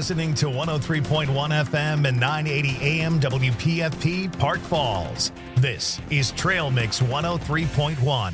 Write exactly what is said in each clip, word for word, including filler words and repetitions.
listening to one oh three point one F M and nine eighty A M W P F P Park Falls. This is Trail Mix one oh three point one.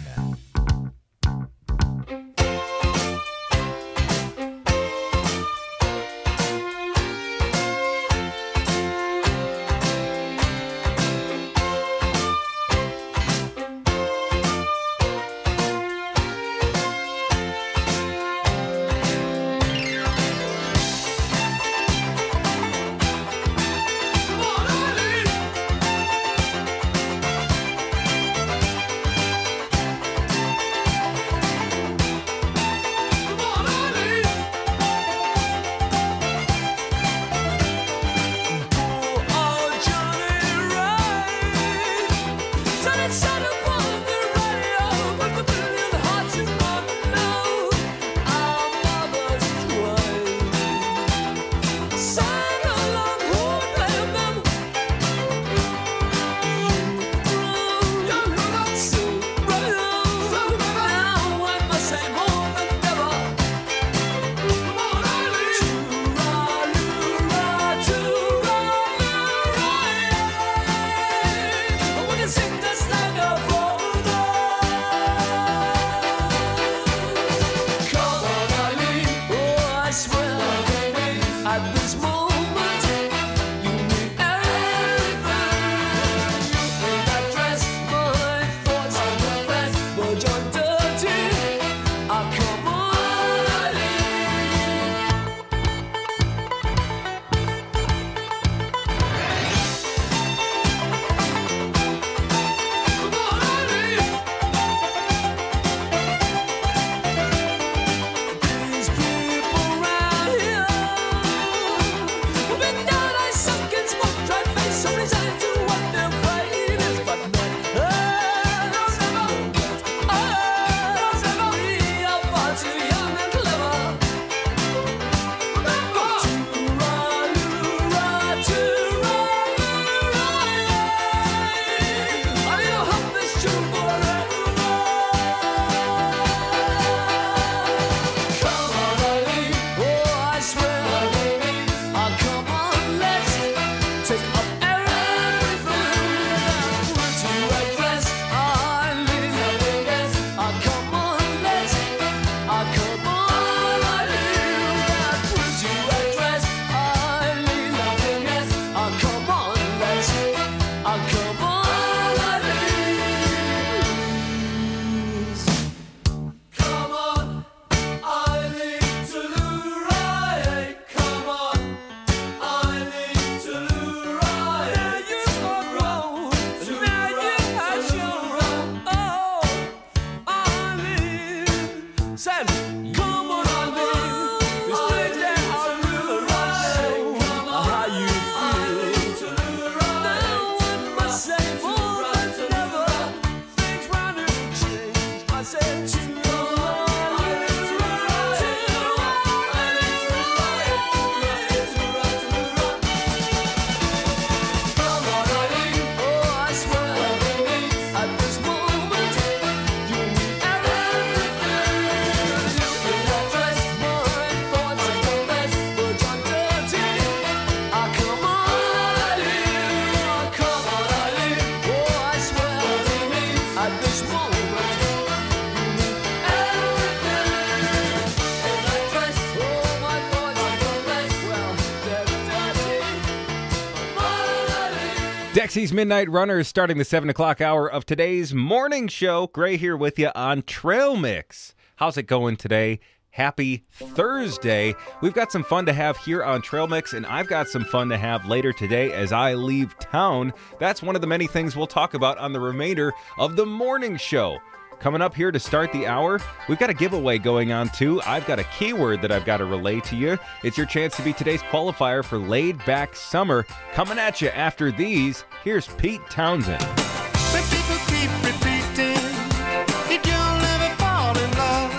Dexy's Midnight Runners starting the seven o'clock hour of today's morning show. Gray here with you on Trail Mix. How's it going today? Happy Thursday. We've got some fun to have here on Trail Mix, and I've got some fun to have later today as I leave town. That's one of the many things we'll talk about on the remainder of the morning show. Coming up here to start the hour, we've got a giveaway going on too. I've got a keyword that I've got to relay to you. It's your chance to be today's qualifier for Laid Back Summer. Coming at you after these, here's Pete Townsend. When people keep repeating that you'll never fall in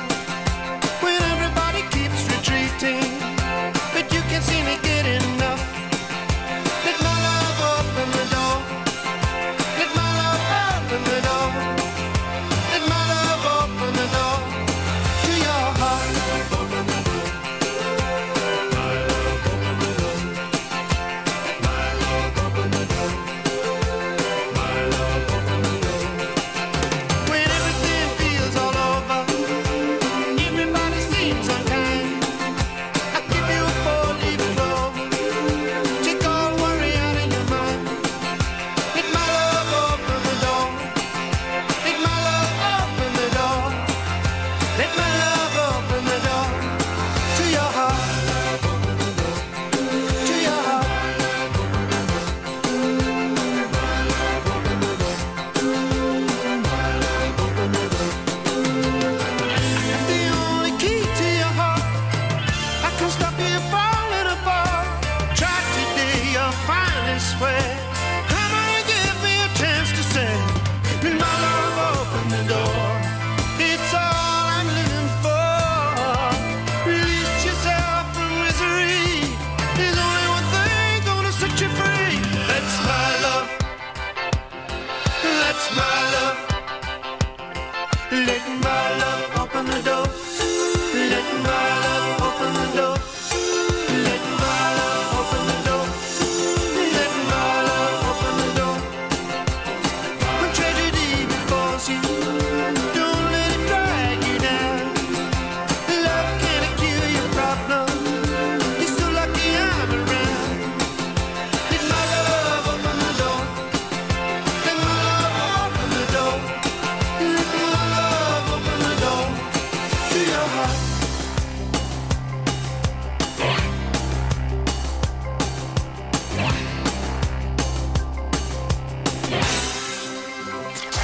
love, when everybody keeps retreating, but you can't seem to get enough. Let my love open the door. Let my love open the door. Let my love open the door to your heart. My love open the door. My love open the door.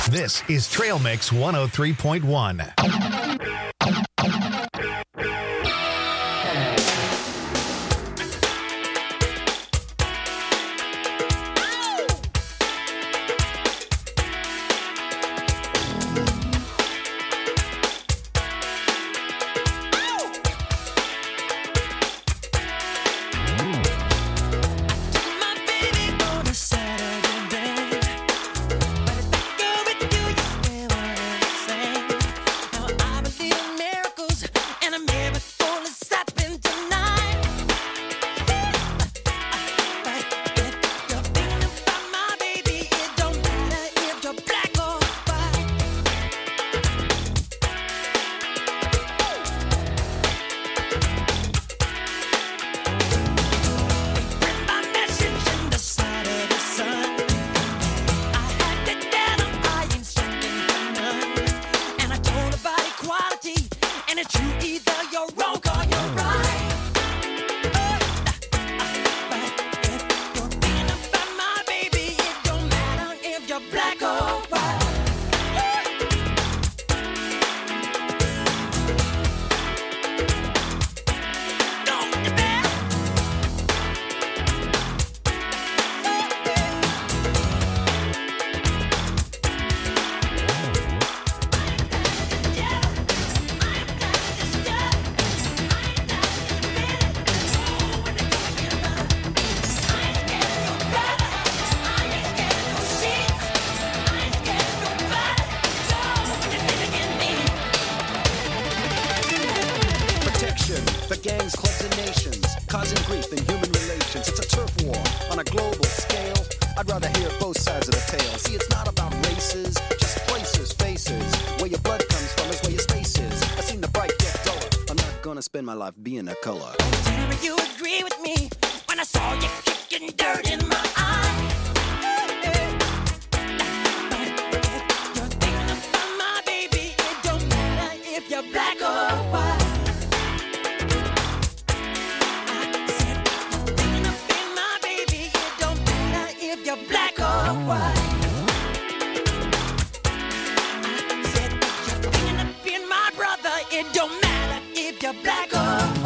This is Trail Mix one oh three point one. Spend my life being a color. Tell me you agree with me when I saw you kicking dirt in my eye. You're thinking about my baby. It don't matter if you're black or white. I said you're thinking about my baby. It don't matter if you're black or white. I said you're thinking about my brother. It don't matter if you're black or white.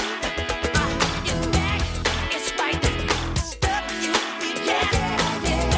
Yeah.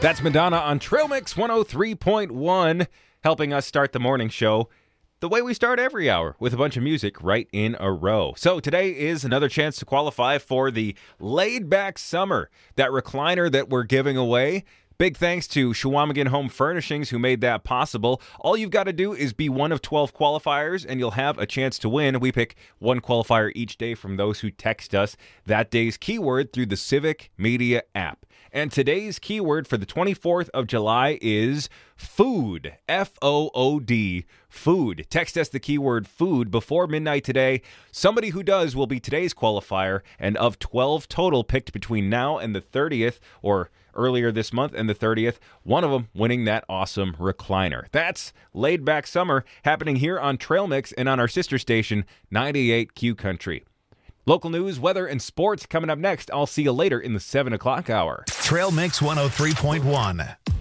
That's Madonna on Trail Mix one oh three point one, helping us start the morning show the way we start every hour, with a bunch of music right in a row. So today is another chance to qualify for the Laid Back Summer, that recliner that we're giving away. Big thanks to Shawamigan Home Furnishings who made that possible. All you've got to do is be one of twelve qualifiers and you'll have a chance to win. We pick one qualifier each day from those who text us that day's keyword through the Civic Media app. And today's keyword for the twenty-fourth of July is food. F O O D. Food. Text us the keyword food before midnight today. Somebody who does will be today's qualifier, and of twelve total picked between now and the thirtieth, or earlier this month and the thirtieth, one of them winning that awesome recliner. That's Laid Back Summer, happening here on Trail Mix and on our sister station, ninety-eight Q Country. Local news, weather, and sports coming up next. I'll see you later in the seven o'clock hour. Trail Mix one oh three point one.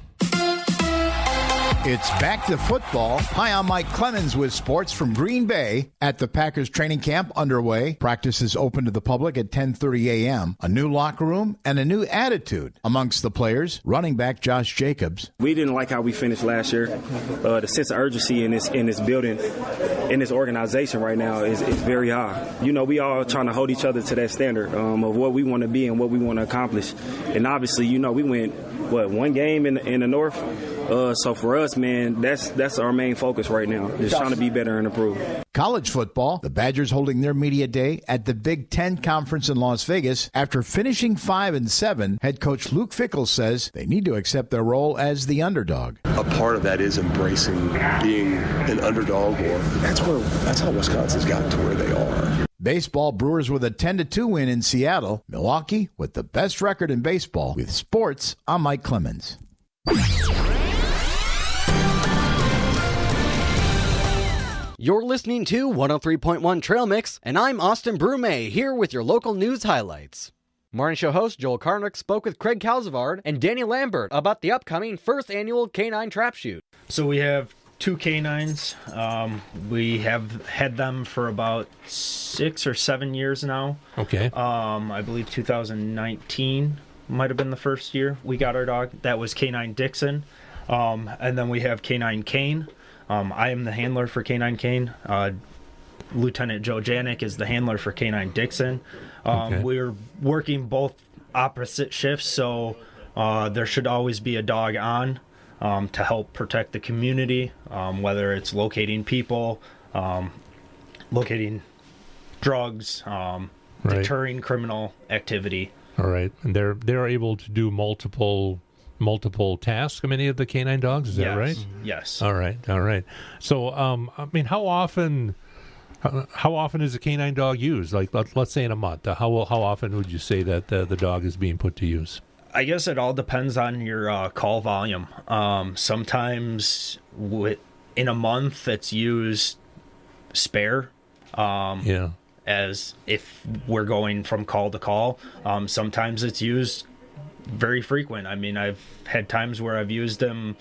It's back to football. Hi, I'm Mike Clemens with sports from Green Bay. At the Packers training camp underway, practice is open to the public at ten thirty a.m. A new locker room and a new attitude amongst the players. Running back Josh Jacobs. We didn't like how we finished last year. Uh, the sense of urgency in this in this building, in this organization right now is, is very high. You know, we all trying to hold each other to that standard um, of what we want to be and what we want to accomplish. And obviously, you know, we went, what, one game in, in the North? Uh, so for us, man, that's that's our main focus right now, just trying to be better and improve. College football, the Badgers holding their media day at the Big Ten Conference in Las Vegas. After finishing five and seven, head coach Luke Fickell says they need to accept their role as the underdog. A part of that is embracing being an underdog, or that's where that's how Wisconsin's gotten to where they are. Baseball, Brewers with a ten to two win in Seattle. Milwaukee with the best record in baseball. With sports, I'm Mike Clemens. You're listening to one oh three point one Trail Mix, and I'm Austin Brume, here with your local news highlights. Morning show host Joel Karnick spoke with Craig Calzavard and Danny Lambert about the upcoming first annual Canine Trap Shoot. So we have two canines. Um, we have had them for about six or seven years now. Okay. Um, I believe two thousand nineteen might have been the first year we got our dog. That was Canine Dixon. Um, and then we have Canine Kane. Um, I am the handler for Canine Kane. Uh, Lieutenant Joe Janik is the handler for Canine Dixon. Um, Okay. We're working both opposite shifts, so uh, there should always be a dog on um, to help protect the community, um, whether it's locating people, um, locating drugs, um, Right. deterring criminal activity. All right. And they're they're able to do multiple multiple tasks, many of the canine dogs, is that Yes. right? Yes. All right. All right. So, um, I mean, how often how, how often is a canine dog used? Like, let, let's say in a month. Uh, how how often would you say that the, the dog is being put to use? I guess it all depends on your uh, call volume. Um, sometimes with, in a month it's used spare. Um, Yeah. As if we're going from call to call. Um, sometimes it's used very frequent. I mean, I've had times where I've used them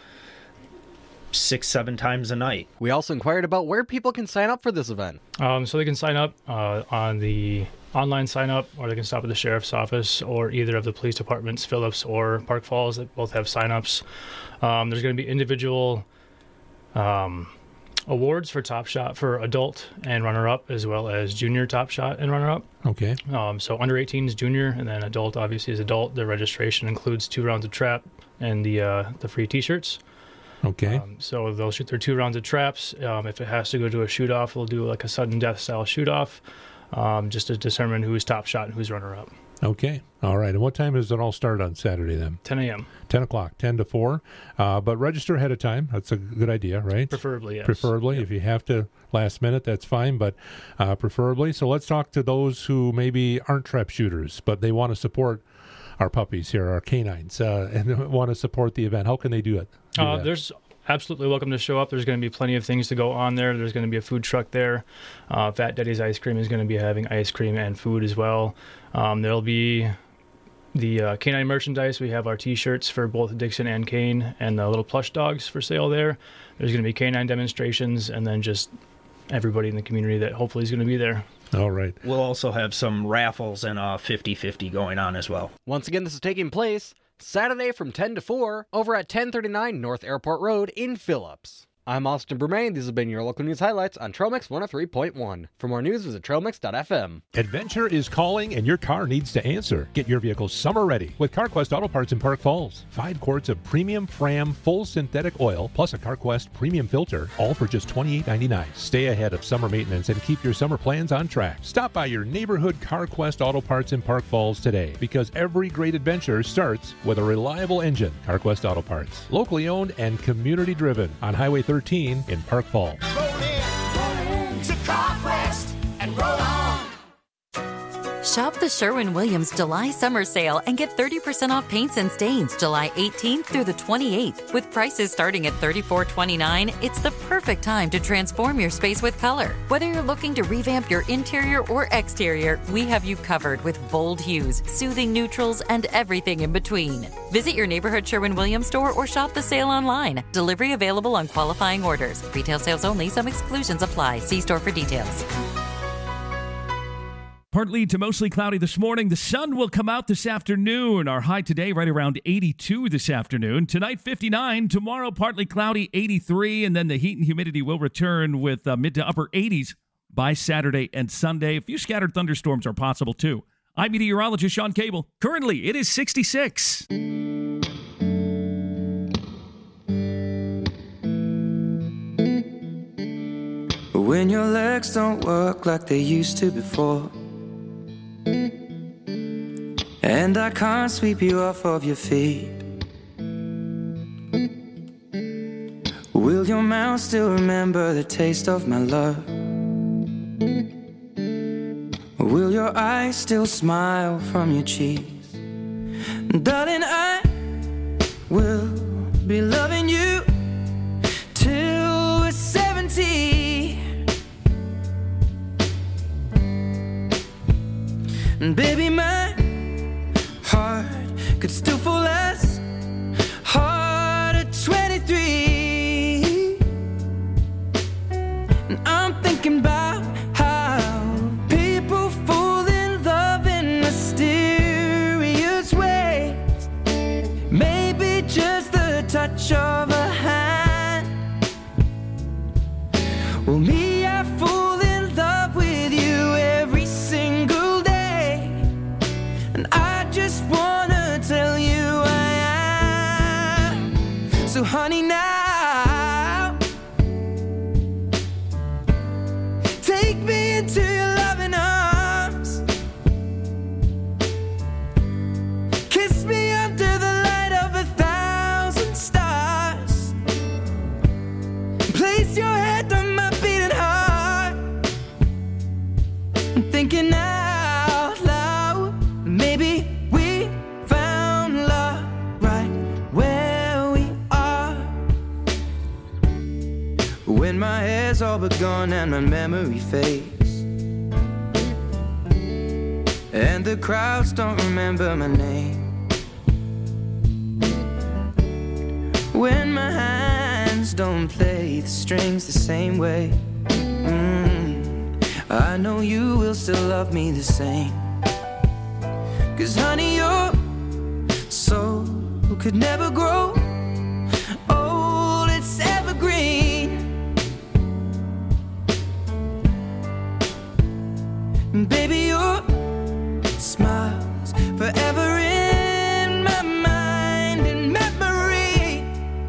six, seven times a night. We also inquired about where people can sign up for this event. Um, so they can sign up uh, on the online sign up, or they can stop at the sheriff's office or either of the police departments, Phillips or Park Falls, that both have sign ups. Um, there's going to be individual um, awards for Top Shot for adult and runner up, as well as junior Top Shot and runner up. Okay. Um, so under eighteen is junior, and then adult obviously is adult. The registration includes two rounds of trap and the uh, the free T-shirts. Okay. Um, so they'll shoot their two rounds of traps. Um, if it has to go to a shoot-off, they'll do like a sudden death style shoot-off, um, just to determine who's top shot and who's runner-up. Okay. All right. And what time does it all start on Saturday then? ten a.m. ten o'clock, ten to four. Uh, but register ahead of time. That's a good idea, right? Preferably, yes. Preferably. Yep. If you have to last minute, that's fine, but uh, preferably. So let's talk to those who maybe aren't trap shooters, but they want to support our puppies here, our canines, uh, and want to support the event. How can they do it? Do Uh, that? there's absolutely welcome to show up. There's going to be plenty of things to go on there. There's going to be a food truck there. Uh, Fat Daddy's Ice Cream is going to be having ice cream and food as well. Um, there'll be the uh, canine merchandise. We have our T-shirts for both Dixon and Kane, and the little plush dogs for sale there. There's going to be canine demonstrations, and then just everybody in the community that hopefully is going to be there. All right. We'll also have some raffles and a fifty-fifty going on as well. Once again, this is taking place Saturday from ten to four over at ten thirty-nine North Airport Road in Phillips. I'm Austin Bermain. These have been your local news highlights on Trail Mix one oh three point one. For more news, visit trail mix dot f m. Adventure is calling and your car needs to answer. Get your vehicle summer ready with CarQuest Auto Parts in Park Falls. Five quarts of premium Fram full synthetic oil plus a CarQuest premium filter, all for just twenty-eight ninety-nine. Stay ahead of summer maintenance and keep your summer plans on track. Stop by your neighborhood CarQuest Auto Parts in Park Falls today, because every great adventure starts with a reliable engine. CarQuest Auto Parts, locally owned and community driven on Highway thirteen in Park Falls. Roll in, roll in to CarQuest and roll on. Shop the Sherwin-Williams July Summer Sale and get thirty percent off paints and stains July eighteenth through the twenty-eighth. With prices starting at thirty-four twenty-nine, it's the perfect time to transform your space with color. Whether you're looking to revamp your interior or exterior, we have you covered with bold hues, soothing neutrals, and everything in between. Visit your neighborhood Sherwin-Williams store or shop the sale online. Delivery available on qualifying orders. Retail sales only. Some exclusions apply. See store for details. Partly to mostly cloudy this morning. The sun will come out this afternoon. Our high today right around eighty-two this afternoon. Tonight, fifty-nine. Tomorrow, partly cloudy, eighty-three. And then the heat and humidity will return with uh, mid to upper eighties by Saturday and Sunday. A few scattered thunderstorms are possible, too. I'm meteorologist Sean Cable. Currently, it is sixty-six. When your legs don't work like they used to before, and I can't sweep you off of your feet, will your mouth still remember the taste of my love? Will your eyes still smile from your cheeks? Darling, I will be loving you till we're seventy. And baby, my heart could still fall as hard at twenty-three. And I'm thinking about how people fall in love in mysterious ways. Maybe just the touch of a hand. Well, me, I fall in love with you every single day. And I just wanna tell you I am. So honey, now take me into your loving arms. Kiss me under the light of a thousand stars. Place your head on my beating heart. I'm thinking out loud, maybe we found love right where we are. When my hair's all but gone and my memory fades, and the crowds don't remember my name, when my hands don't play the strings the same way, mm, I know you will still love me the same. Cause honey, your soul could never grow old, it's evergreen. And baby, your smile's forever in my mind and memory.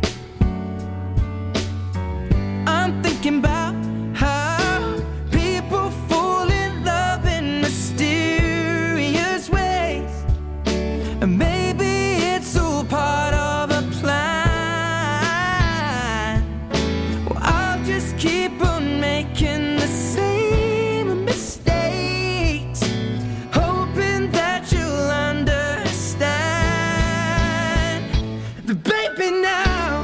I'm thinking about how people fall in love in mysterious ways. And maybe it's all part of a plan. Well, I'll just keep on making the same mistakes, hoping that you'll understand. But baby, now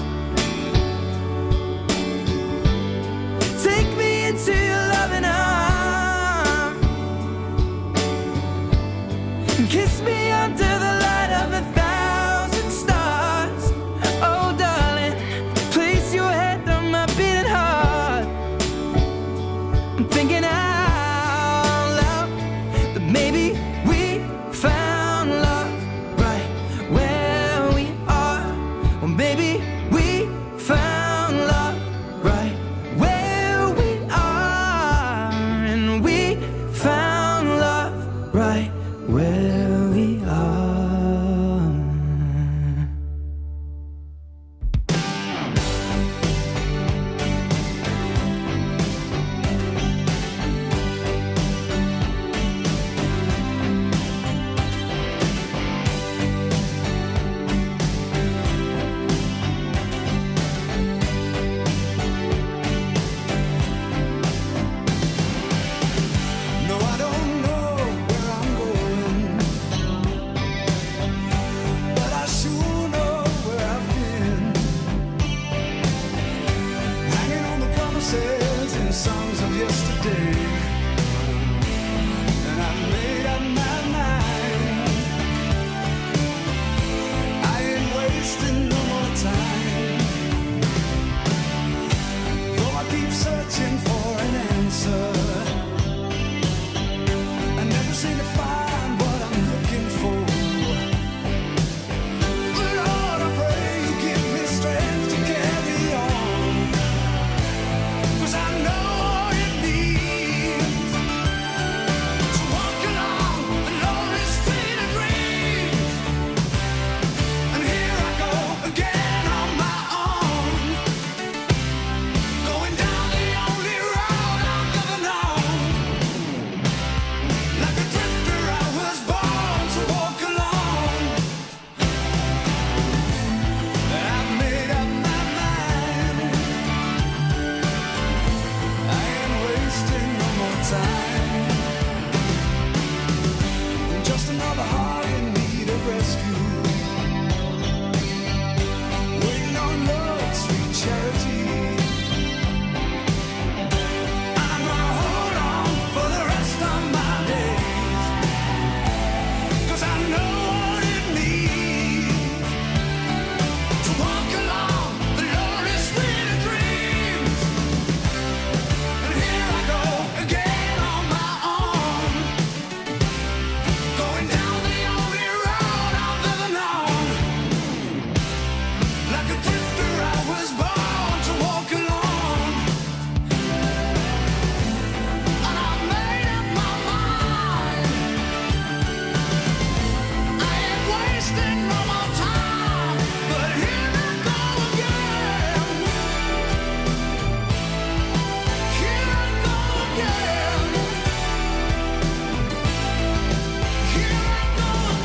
take me into your loving arms. Kiss me under the light of a thousand stars. Oh, darling, place your head on my beating heart. I'm thinking out loud that maybe we found love right where just another heart in need of rescue. Waiting on love, sweet charity. I'm gonna hold on for the rest of my days, 'cause I know what it means to walk along the lonely street of dreams. And here I go again on my own, going down the only road I've ever known. Like a drifter, I was born to walk alone. And I've made up my mind. I ain't wasting no more time, but here I go again. Here I go again. Here I go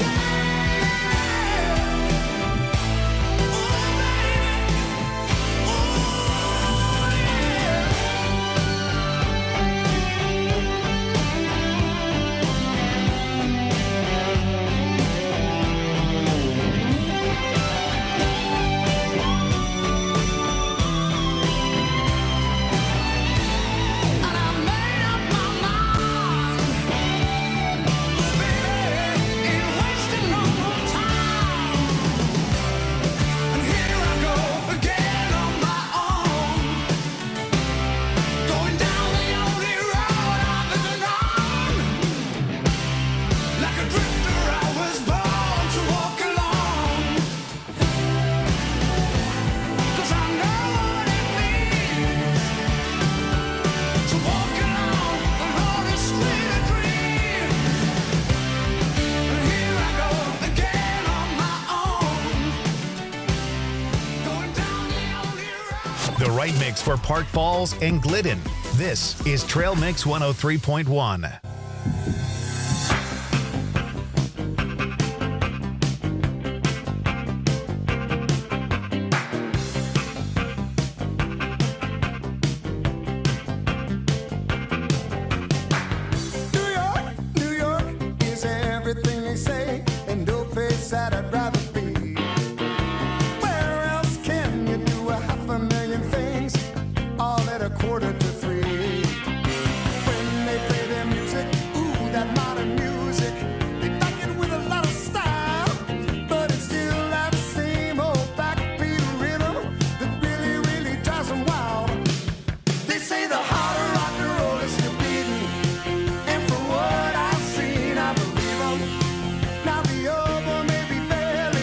The right mix for Park Falls and Glidden. This is Trail Mix one oh three point one. New York, New York is everything they say, and no place that I'd rather be. Where else can you do a half a million things all at a quarter to three? When they play their music, ooh, that modern music, they back it with a lot of style, but it's still that same old backbeat rhythm that really, really drives them wild. They say the harder rock and roll is still beating, and for what I've seen, I believe 'em. Now the other may be fair,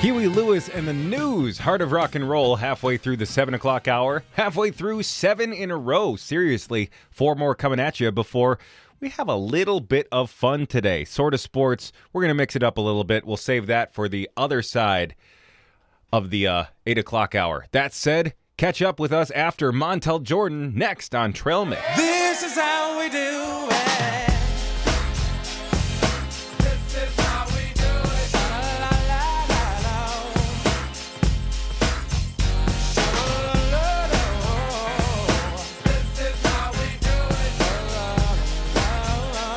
Huey Lewis and the News, Heart of Rock and Roll, halfway through the seven o'clock hour, halfway through seven in a row. Seriously, four more coming at you before we have a little bit of fun today. Sort of sports. We're going to mix it up a little bit. We'll save that for the other side of the uh, eight o'clock hour. That said, catch up with us after Montel Jordan next on Trail Mix. This is how we do it. This is how we do it. La, la, la, la, la. La, la, la, la. This is how we do it. La, la, la,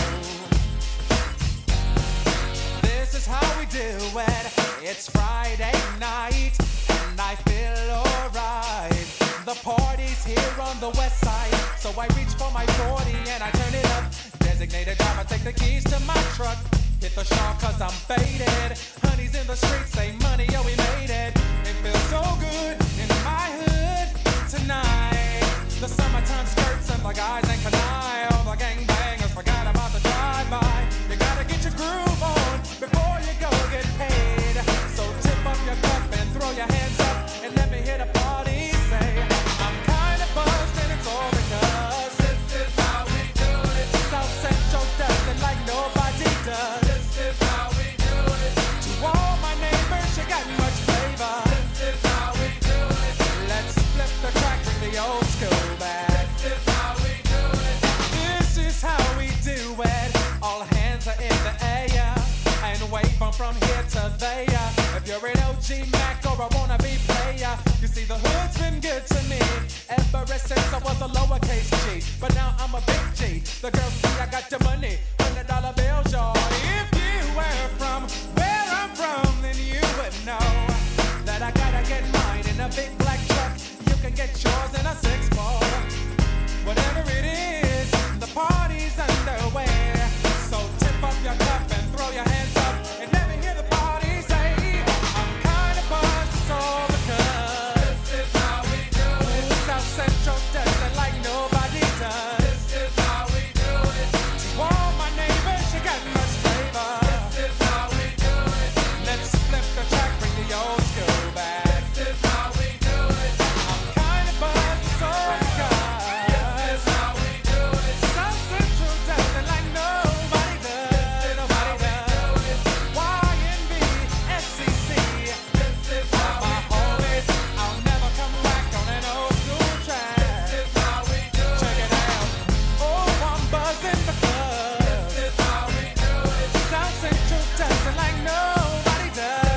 la. This is how we do it. It's Friday night and I feel alright. The party's here on the west side, so I reach for my forty and I turn it up. Designated driver, take the keys to my truck. Hit the shop cause I'm faded. Honey's in the streets, say money, yo, we made it. It feels so good in my hood tonight. The summertime skirts and the guys ain't canine. All the gangbangers forgot about the drive-by. You gotta get your groove on before you go get paid. So tip up your cup and throw your hands up and let me hear the party say, I'm kinda buzzed and it's all because this is how we do it. South Central does it like nobody does. This is how we do it. To all my neighbors, you got much flavor. This is how we do it. Let's flip the track, bring the old school back. This is how we do it. This is how we do it. All hands are in the air and wave from from here to there. If you're an O G Mac or a wannabe player, you see the hood's been good to me ever since I was a lowercase G. But now I'm a big G. The girls see I got the money, hundred dollar bills, y'all. If you were from where I'm from, then you would know that I gotta get mine in a big black truck. You can get yours in a six four. Whatever it is, the party's underway. So tip up your cup and throw your hands up and let me hear the party say, I'm kinda buzzed, it's all because this is how we do it. South Central does it like nobody does. This is how we do it. To all my neighbors, you got much flavor. This is how we do it. Let's flip the track, bring the old school back. This is how we do it. I'm kinda buzzed, it's all because this is how we do it. South Central does it like nobody does. Nobody does. Y N B, S C C. This is how my homies. I'll never come back on an old school track. This is how we do it. Check it out. Oh, I'm buzzing because this is how we do it. South Central does it like nobody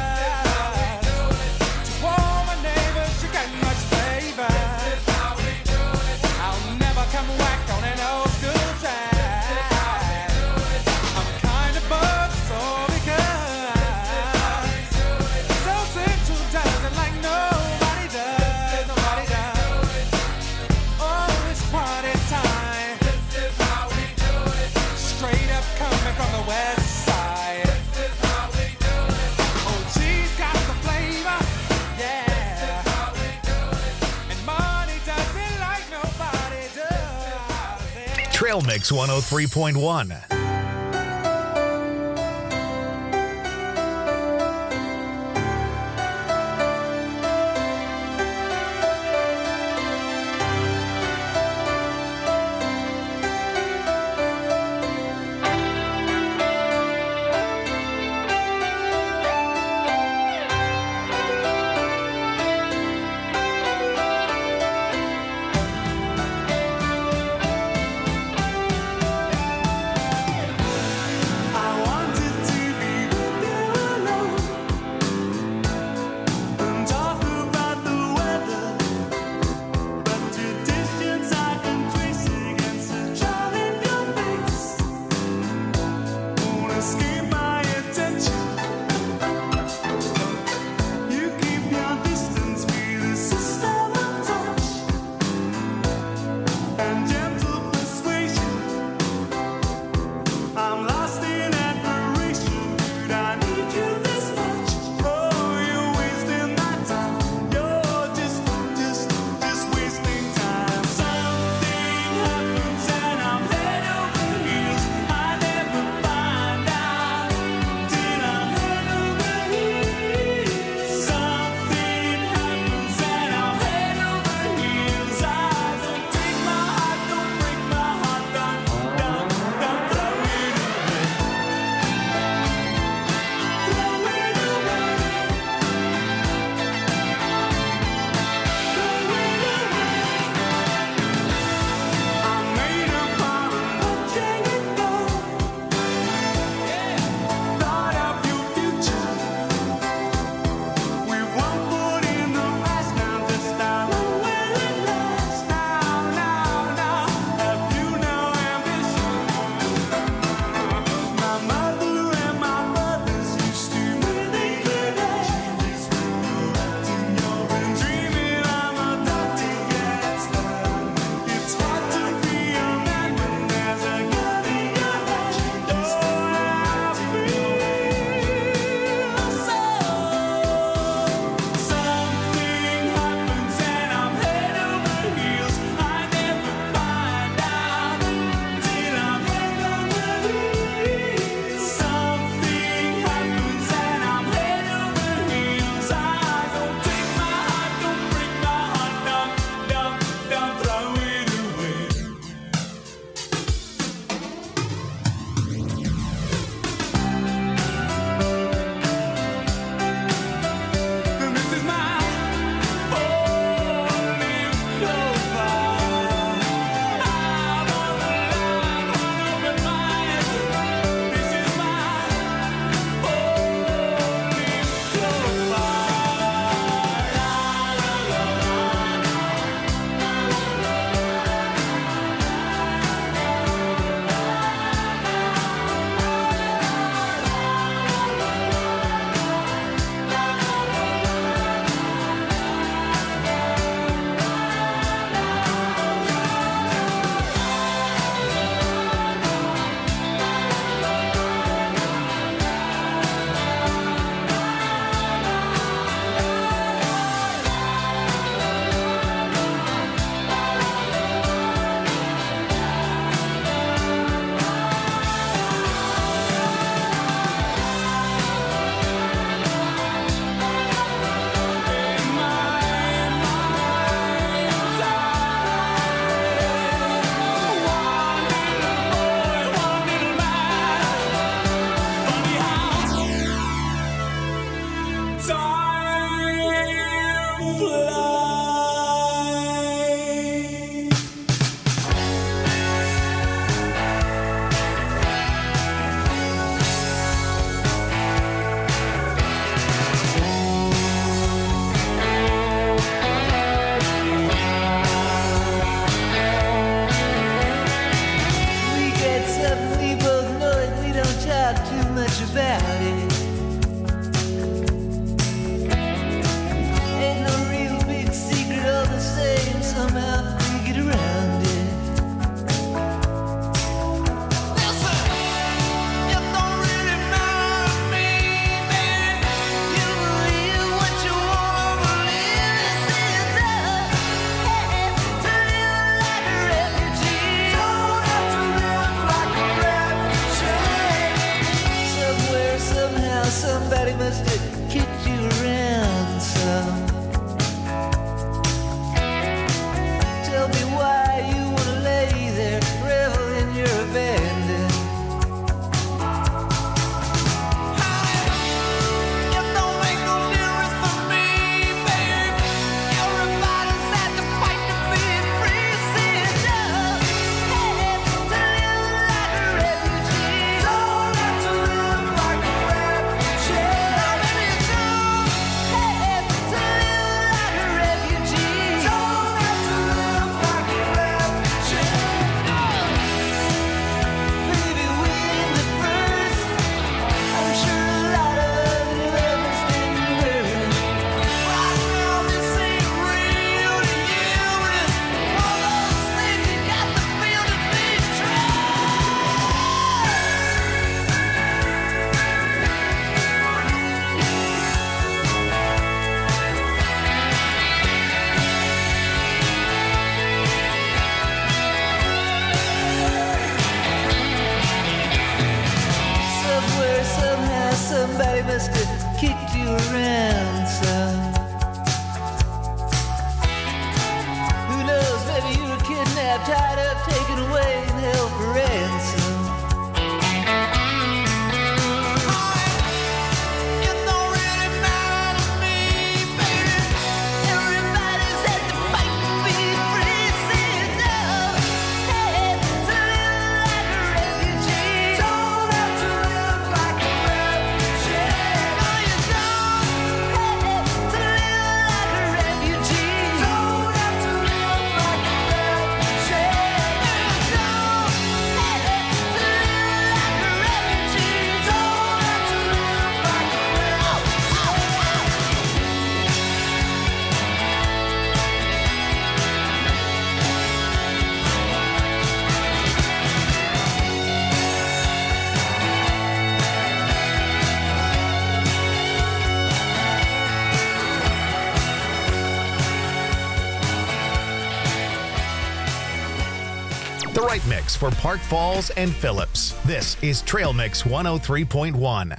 does. To all my neighbors, you got much flavor. This is how we do it. I'll never come back on an old school track. I'm kinda buzzed, so because South Central does it like nobody does. Nobody does. Oh, it's party time. This is how we do it. Straight up coming from the west side. This is how we do it. Oh, G's got the flavor. Yeah. This is how we do it. And money does it like nobody does. Trail Mix one oh three point one. The right mix for Park Falls and Phillips. This is Trail Mix one oh three point one.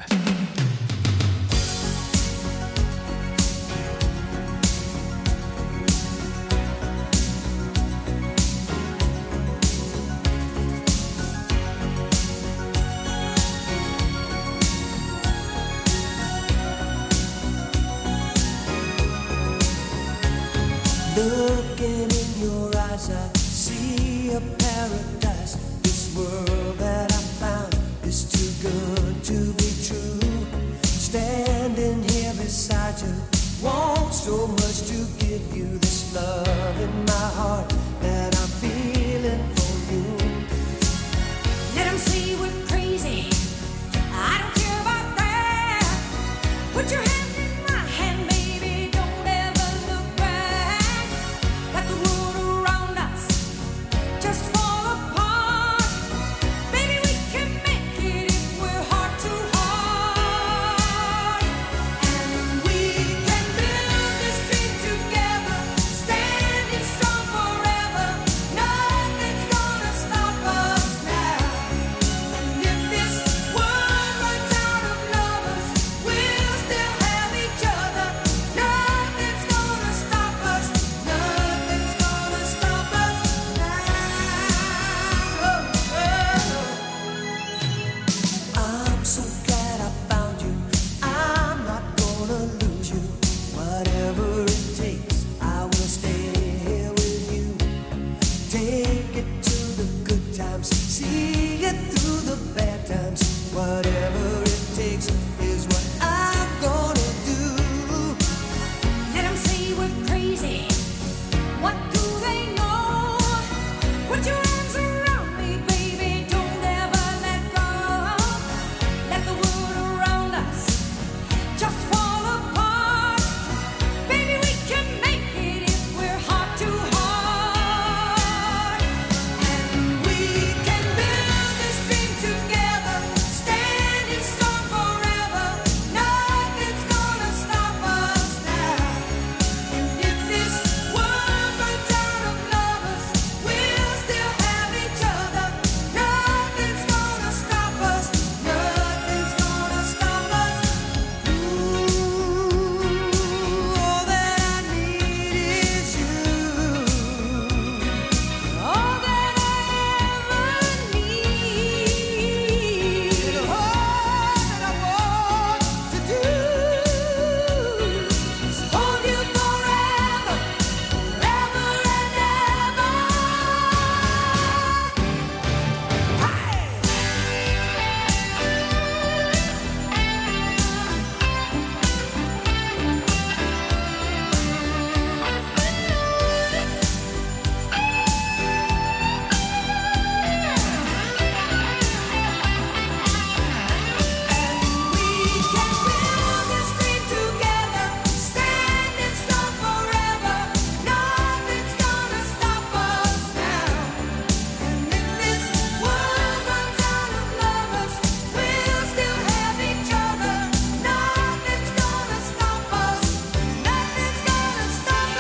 Looking in your eyes, I see a paradise. This world that I found is too good to be true. Standing here beside you, want so much to give you this love in my heart that I'm feeling for you. Let 'em say we're crazy. I don't care about that. Put your hand in my hand, baby. Don't ever look back. Let the world around us just fall apart. Baby, we can make it if we're heart to heart. And we can build this dream together, standing strong forever. Nothing's gonna stop us now. And if this world runs out of lovers, we'll still have each other. Nothing's gonna stop us. Nothing's gonna stop us now. I'm so glad I found you. I'm not gonna lose you. Whatever it takes, I will stay here with you. Take it to the good times, see it through the bad times. Whatever it takes is what I'm gonna do. Let 'em say we're crazy. What do they know? Put your arms around me, baby. Don't ever let go. Let the world around us just fall apart. Baby, we can make it if we're heart to heart. And we can build this dream together, standing strong forever. Nothing's gonna stop us now. And if this world runs out of lovers, we'll still have each other. Nothing's gonna stop us. Nothing's gonna stop us. Ooh, all that I need is you. All that I ever need. All that I want to do is hold you forever, forever and ever. This dream together, standing strong forever. Nothing's gonna stop us now. And if this world runs out of lovers, we'll still have each other. Nothing's gonna stop us. Nothing's gonna stop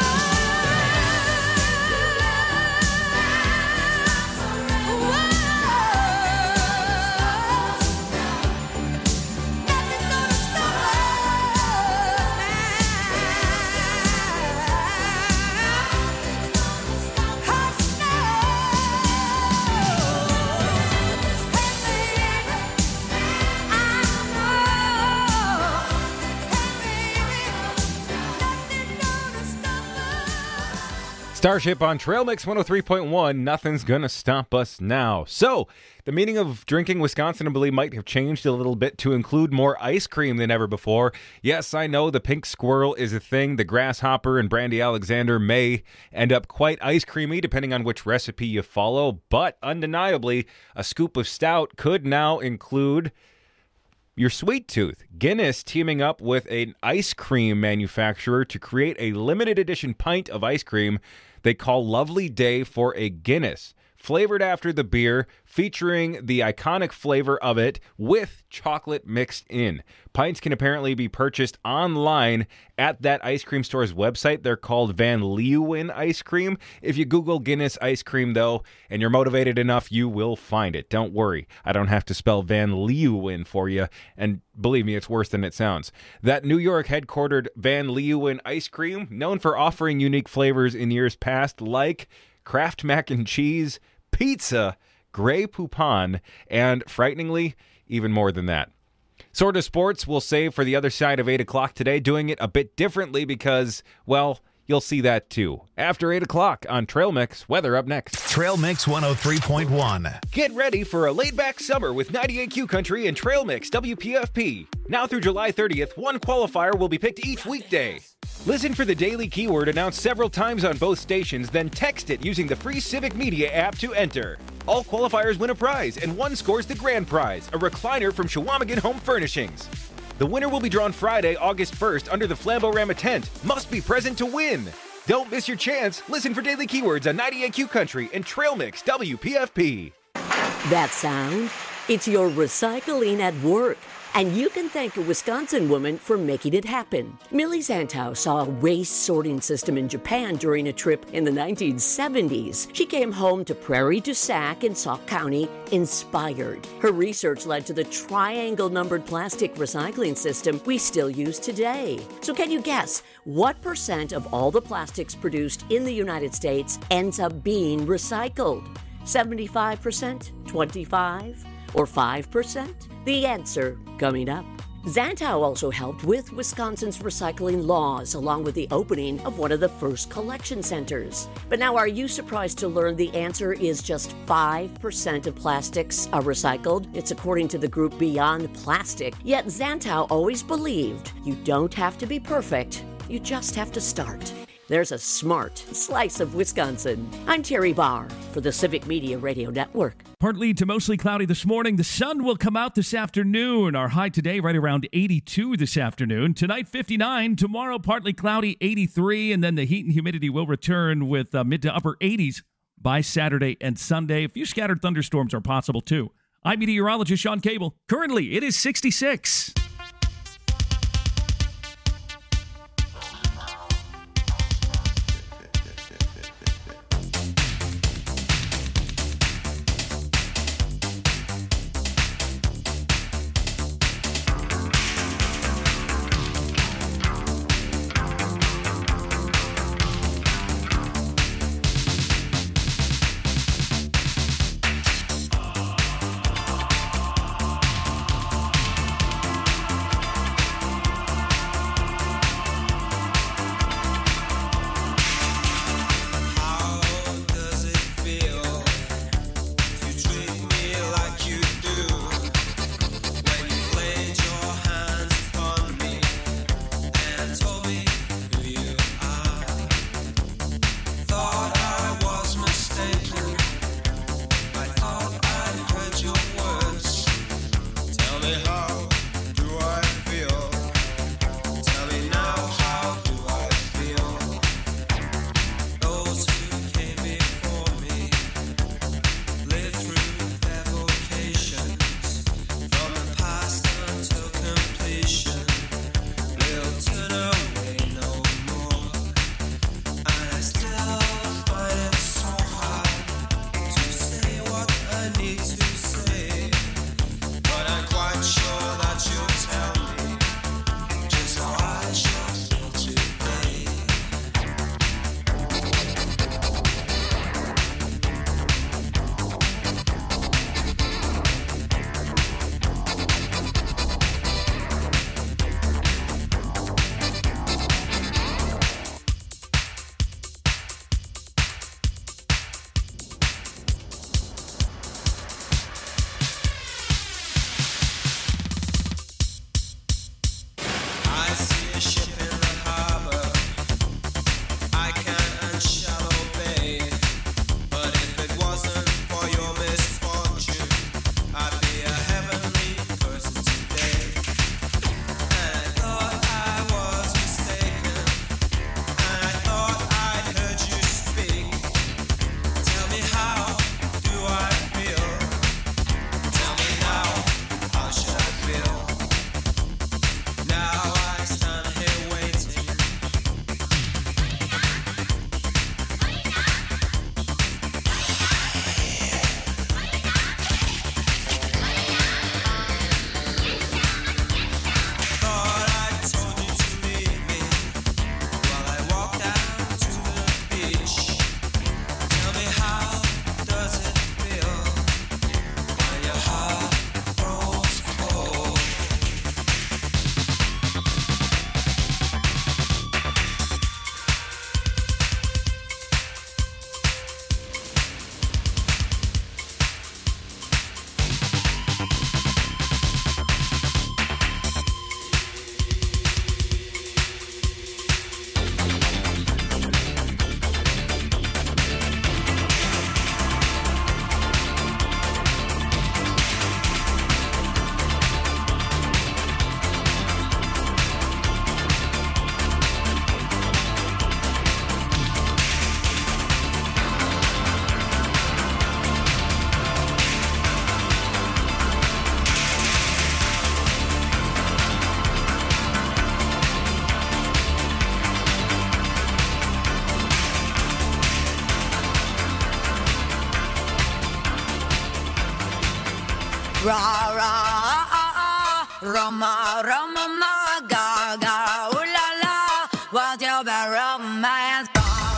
Starship on Trail Mix one oh three point one. Nothing's gonna stop us now. So, the meaning of drinking Wisconsin, I believe, might have changed a little bit to include more ice cream than ever before. Yes, I know the pink squirrel is a thing. The grasshopper and Brandy Alexander may end up quite ice creamy depending on which recipe you follow, but undeniably, a scoop of stout could now include your sweet tooth. Guinness teaming up with an ice cream manufacturer to create a limited edition pint of ice cream they call Lovely Day for a Guinness. flavored after the beer, featuring the iconic flavor of it with chocolate mixed in. Pints can apparently be purchased online at that ice cream store's website. They're called Van Leeuwen Ice Cream. If you Google Guinness ice cream, though, and you're motivated enough, you will find it. Don't worry. I don't have to spell Van Leeuwen for you, and believe me, it's worse than it sounds. That New York headquartered Van Leeuwen ice cream, known for offering unique flavors in years past, like Kraft mac and cheese, pizza, Grey Poupon, and, frighteningly, even more than that. Sort of Sports we'll save for the other side of eight o'clock today, doing it a bit differently because, well, you'll see that too. After eight o'clock on Trail Mix, weather up next. Trail Mix one oh three point one. Get ready for a laid-back summer with ninety-eight Q Country and Trail Mix W P F P. Now through July thirtieth, one qualifier will be picked each weekday. Listen for the daily keyword announced several times on both stations, then text it using the free Civic Media app to enter. All qualifiers win a prize, and one scores the grand prize, a recliner from Shawamigan Home Furnishings. The winner will be drawn Friday, August first, under the Flamborama tent. Must be present to win. Don't miss your chance. Listen for daily keywords on ninety-eight Q Country and Trail Mix W P F P. That sound? It's your recycling at work. And you can thank a Wisconsin woman for making it happen. Millie Zantow saw a waste sorting system in Japan during a trip in the nineteen seventies. She came home to Prairie du Sac in Sauk County inspired. Her research led to the triangle-numbered plastic recycling system we still use today. So can you guess what percent of all the plastics produced in the United States ends up being recycled? seventy-five percent? twenty-five? Or five percent? The answer coming up. Zantow also helped with Wisconsin's recycling laws, along with the opening of one of the first collection centers. But now, are you surprised to learn the answer is just five percent of plastics are recycled? It's according to the group Beyond Plastic. Yet Zantow always believed you don't have to be perfect, you just have to start. There's a smart slice of Wisconsin. I'm Terry Barr for the Civic Media Radio Network. Partly to mostly cloudy this morning. The sun will come out this afternoon. Our high today right around eighty-two this afternoon. Tonight, fifty-nine. Tomorrow, partly cloudy, eighty-three. And then the heat and humidity will return with uh, mid to upper eighties by Saturday and Sunday. A few scattered thunderstorms are possible, too. I'm meteorologist Sean Cable. Currently, it is sixty-six. Ra ra, Roma, Roma, ma, ga ga, ooh la la. What's your bad romance?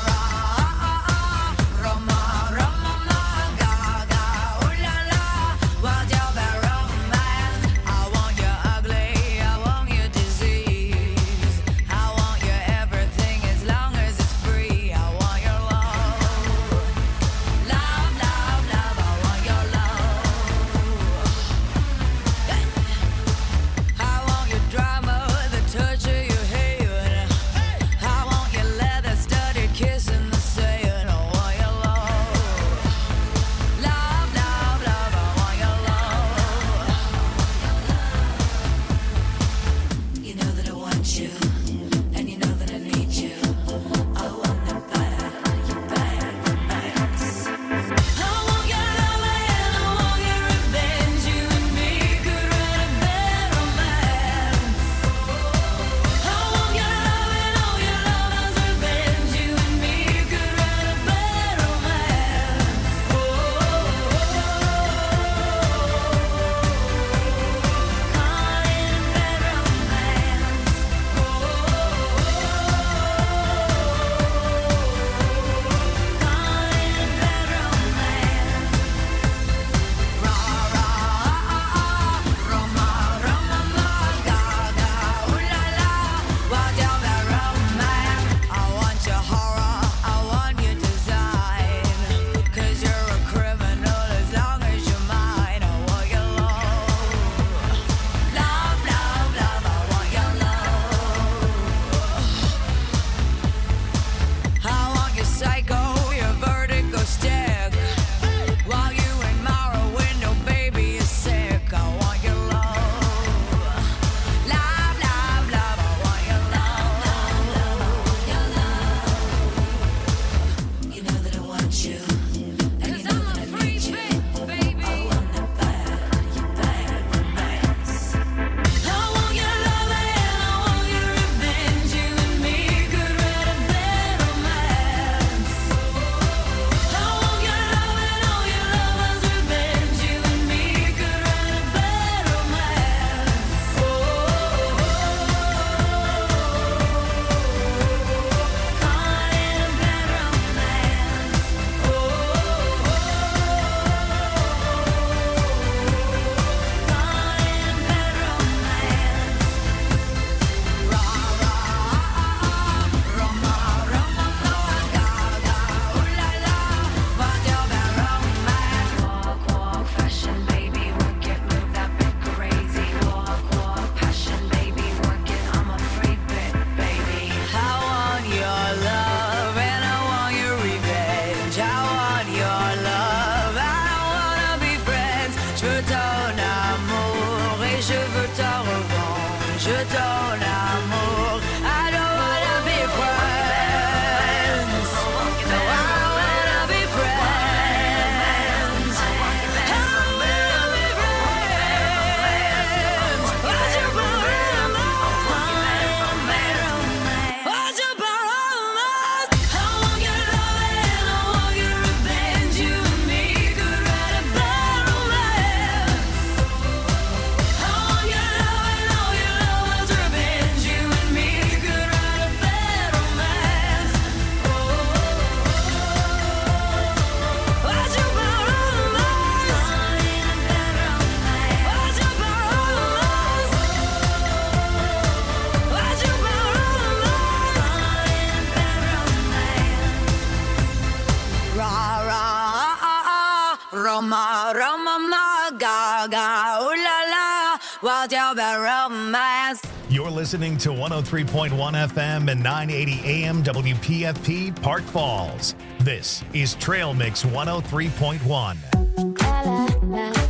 Roma, Roma, ma, ga, ga, ooh la la, what's your bad romance? You're listening to one oh three point one F M and nine eighty A M W P F P Park Falls. This is Trail Mix one oh three point one. La, la, la.